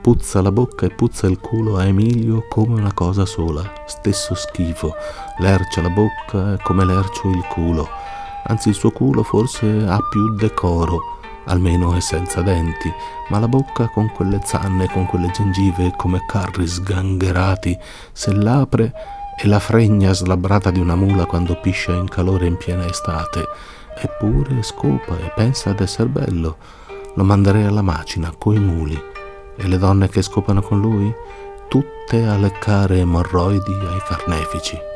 Puzza la bocca e puzza il culo a Emilio come una cosa sola, stesso schifo. Lercia la bocca come lercio il culo. Anzi, il suo culo forse ha più decoro, almeno è senza denti, ma la bocca con quelle zanne, con quelle gengive come carri sgangherati, se l'apre è la fregna slabbrata di una mula quando piscia in calore in piena estate. Eppure scopa e pensa d'esser bello. Lo manderei alla macina coi muli. E le donne che scopano con lui? Tutte a leccare emorroidi ai carnefici.